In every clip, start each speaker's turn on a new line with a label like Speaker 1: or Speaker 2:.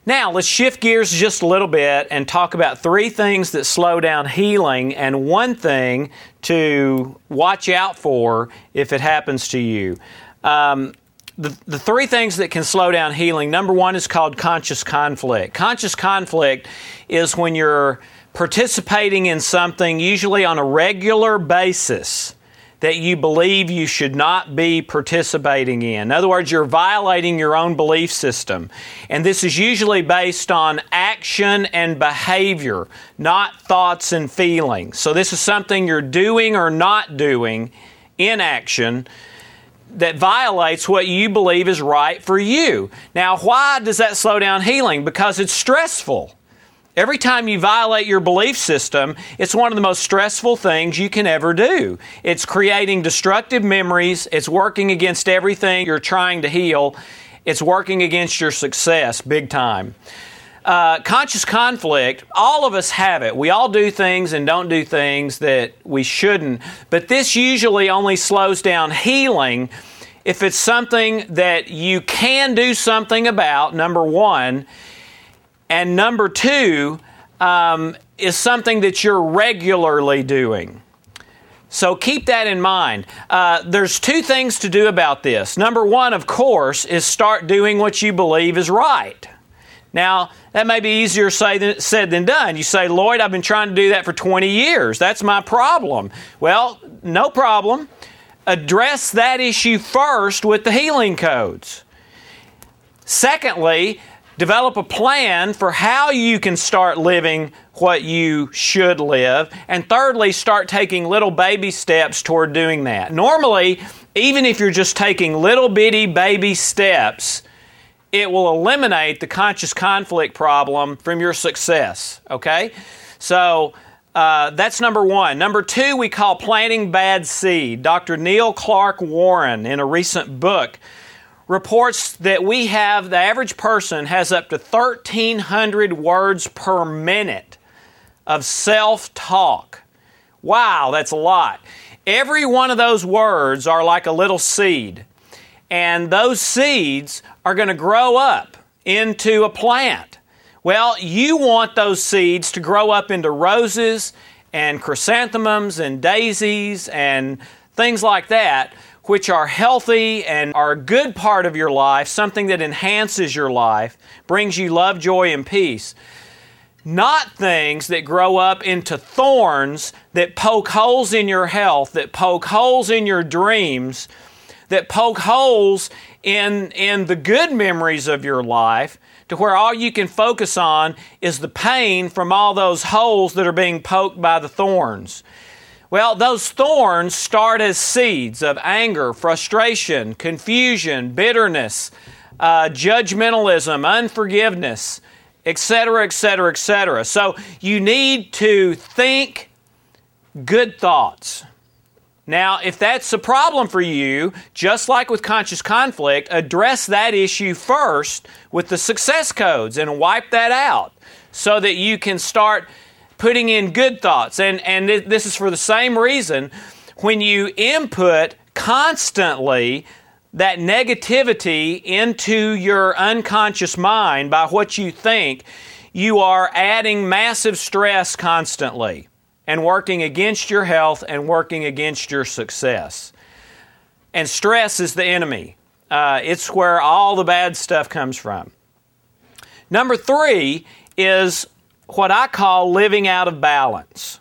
Speaker 1: Now, let's shift gears just a little bit and talk about 3 things that slow down healing and 1 thing to watch out for if it happens to you. The 3 things that can slow down healing, number 1 is called conscious conflict. Conscious conflict is when you're participating in something, usually on a regular basis, that you believe you should not be participating in. In other words, you're violating your own belief system. And this is usually based on action and behavior, not thoughts and feelings. So this is something you're doing or not doing in action that violates what you believe is right for you. Now, why does that slow down healing? Because it's stressful. Every time you violate your belief system, it's one of the most stressful things you can ever do. It's creating destructive memories. It's working against everything you're trying to heal. It's working against your success big time. Conscious conflict, all of us have it. We all do things and don't do things that we shouldn't. But this usually only slows down healing if it's something that you can do something about, number 1. And number 2 is something that you're regularly doing. So keep that in mind. There's 2 things to do about this. Number 1, of course, is start doing what you believe is right. Now, that may be easier said than done. You say, Lloyd, I've been trying to do that for 20 years. That's my problem. Well, no problem. Address that issue first with the healing codes. Secondly, develop a plan for how you can start living what you should live. And thirdly, start taking little baby steps toward doing that. Normally, even if you're just taking little bitty baby steps, it will eliminate the conscious conflict problem from your success, okay? So that's number 1. Number 2, we call planting bad seed. Dr. Neil Clark Warren, in a recent book, reports that the average person has up to 1,300 words per minute of self-talk. Wow, that's a lot. Every one of those words are like a little seed. And those seeds are going to grow up into a plant. Well, you want those seeds to grow up into roses and chrysanthemums and daisies and things like that, which are healthy and are a good part of your life, something that enhances your life, brings you love, joy, and peace. Not things that grow up into thorns that poke holes in your health, that poke holes in your dreams, that poke holes in the good memories of your life, to where all you can focus on is the pain from all those holes that are being poked by the thorns. Well, those thorns start as seeds of anger, frustration, confusion, bitterness, judgmentalism, unforgiveness, etc., etc., etc. So you need to think good thoughts. Now, if that's a problem for you, just like with conscious conflict, address that issue first with the success codes and wipe that out so that you can start putting in good thoughts. And this is for the same reason. When you input constantly that negativity into your unconscious mind by what you think, you are adding massive stress constantly and working against your health and working against your success. And stress is the enemy. It's where all the bad stuff comes from. Number 3 is what I call living out of balance.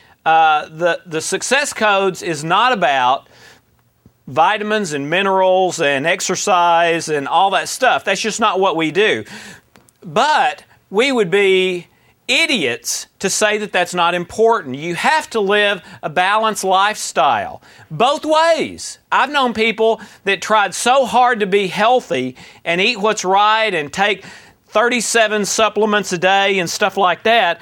Speaker 1: The success codes is not about vitamins and minerals and exercise and all that stuff. That's just not what we do. But we would be idiots to say that that's not important. You have to live a balanced lifestyle, both ways. I've known people that tried so hard to be healthy and eat what's right and take 37 supplements a day and stuff like that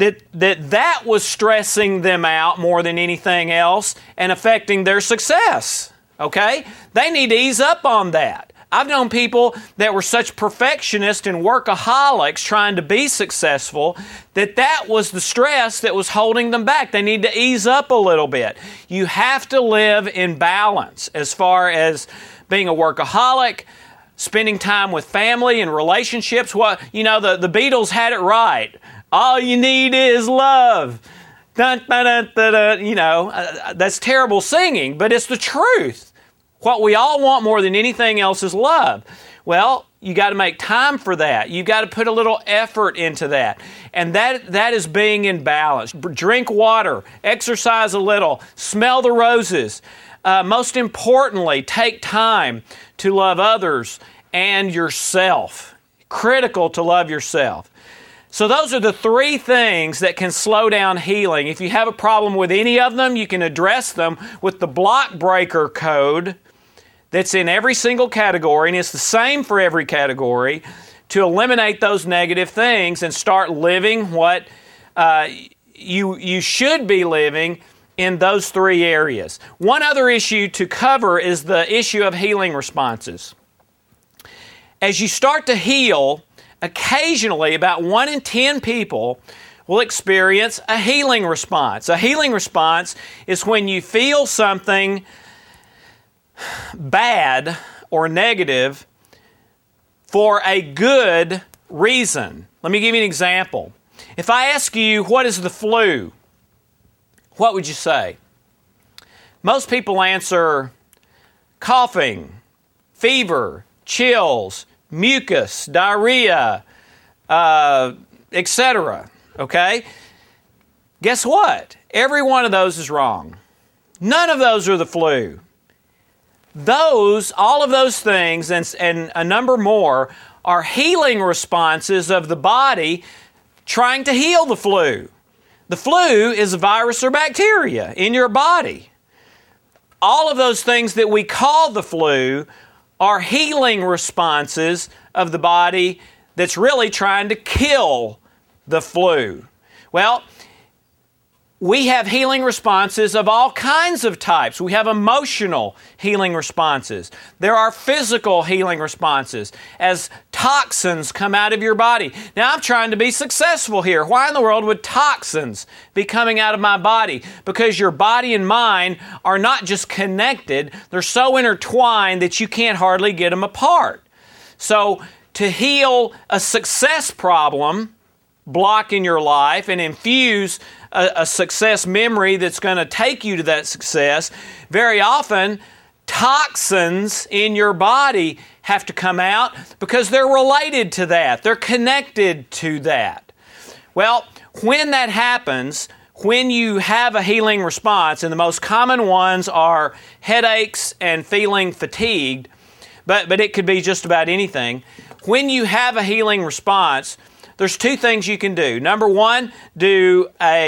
Speaker 1: was stressing them out more than anything else and affecting their success. Okay? They need to ease up on that. I've known people that were such perfectionists and workaholics trying to be successful that was the stress that was holding them back. They need to ease up a little bit. You have to live in balance as far as being a workaholic, spending time with family and relationships. The Beatles had it right. All you need is love. Dun, dun, dun, dun, dun. That's terrible singing, but it's the truth. What we all want more than anything else is love. Well, you got to make time for that. You got to put a little effort into that. And that is being in balance. Drink water, exercise a little, smell the roses. Most importantly, take time to love others and yourself. Critical to love yourself. So those are the three things that can slow down healing. If you have a problem with any of them, you can address them with the block breaker code that's in every single category, and it's the same for every category, to eliminate those negative things and start living what you should be living in those three areas. One other issue to cover is the issue of healing responses. As you start to heal, occasionally, about 1 in 10 people will experience a healing response. A healing response is when you feel something bad or negative for a good reason. Let me give you an example. If I ask you, what is the flu? What would you say? Most people answer coughing, fever, chills, mucus, diarrhea, etc. Okay? Guess what? Every one of those is wrong. None of those are the flu. All of those things and a number more are healing responses of the body trying to heal the flu. The flu is a virus or bacteria in your body. All of those things that we call the flu are healing responses of the body that's really trying to kill the flu. Well, we have healing responses of all kinds of types. We have emotional healing responses. There are physical healing responses as toxins come out of your body. Now, I'm trying to be successful here. Why in the world would toxins be coming out of my body? Because your body and mind are not just connected, they're so intertwined that you can't hardly get them apart. So, to heal a success problem, block in your life, and infuse a success memory that's going to take you to that success, very often toxins in your body have to come out because they're related to that. They're connected to that. Well, when that happens, when you have a healing response, and the most common ones are headaches and feeling fatigued, but it could be just about anything. When you have a healing response, there's two things you can do. Number one, do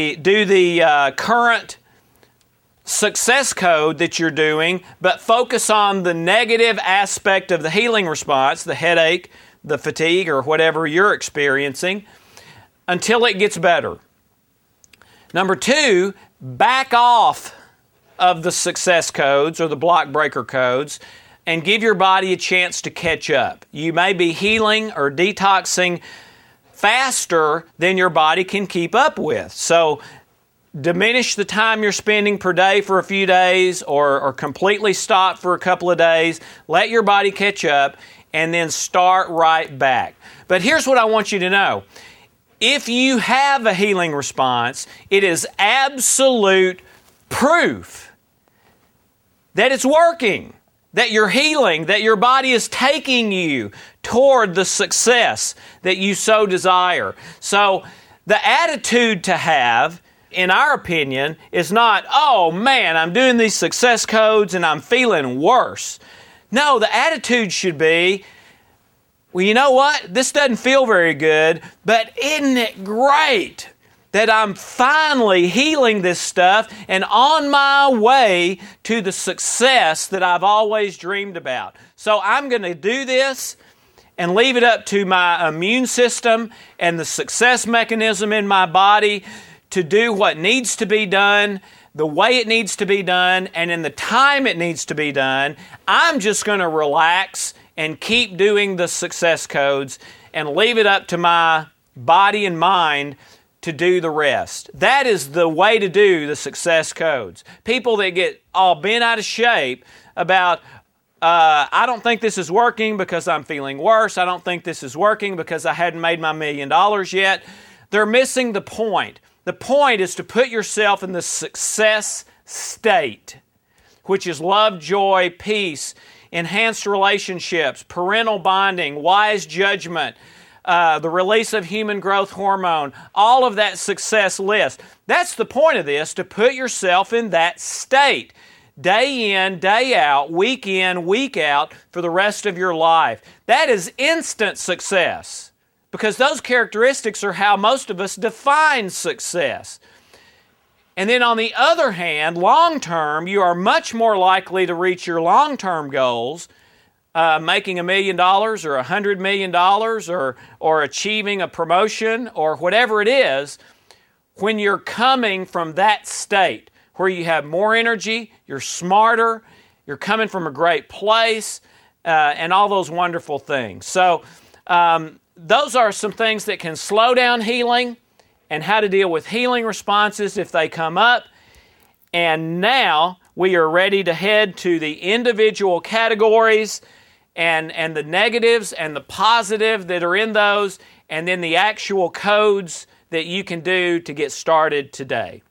Speaker 1: the current success code that you're doing, but focus on the negative aspect of the healing response, the headache, the fatigue, or whatever you're experiencing, until it gets better. Number two, back off of the success codes or the block breaker codes and give your body a chance to catch up. You may be healing or detoxing faster than your body can keep up with. So diminish the time you're spending per day for a few days or completely stop for a couple of days. Let your body catch up and then start right back. But here's what I want you to know. If you have a healing response, it is absolute proof that it's working, that you're healing, that your body is taking you toward the success that you so desire. So the attitude to have, in our opinion, is not, oh man, I'm doing these success codes and I'm feeling worse. No, the attitude should be, well, you know what? This doesn't feel very good, but isn't it great that I'm finally healing this stuff and on my way to the success that I've always dreamed about. So I'm going to do this and leave it up to my immune system and the success mechanism in my body to do what needs to be done, the way it needs to be done, and in the time it needs to be done. I'm just going to relax and keep doing the success codes and leave it up to my body and mind to do the rest. That is the way to do the success codes. People that get all bent out of shape about, I don't think this is working because I'm feeling worse. I don't think this is working because I hadn't made my $1 million yet. They're missing the point. The point is to put yourself in the success state, which is love, joy, peace, enhanced relationships, parental bonding, wise judgment, the release of human growth hormone, all of that success list. That's the point of this, to put yourself in that state. Day in, day out, week in, week out, for the rest of your life. That is instant success, because those characteristics are how most of us define success. And then on the other hand, long term, you are much more likely to reach your long-term goals, making $1 million or $100 million or achieving a promotion or whatever it is, when you're coming from that state where you have more energy, you're smarter, you're coming from a great place, and all those wonderful things. So those are some things that can slow down healing and how to deal with healing responses if they come up. And now we are ready to head to the individual categories and the negatives and the positive that are in those, and then the actual codes that you can do to get started today.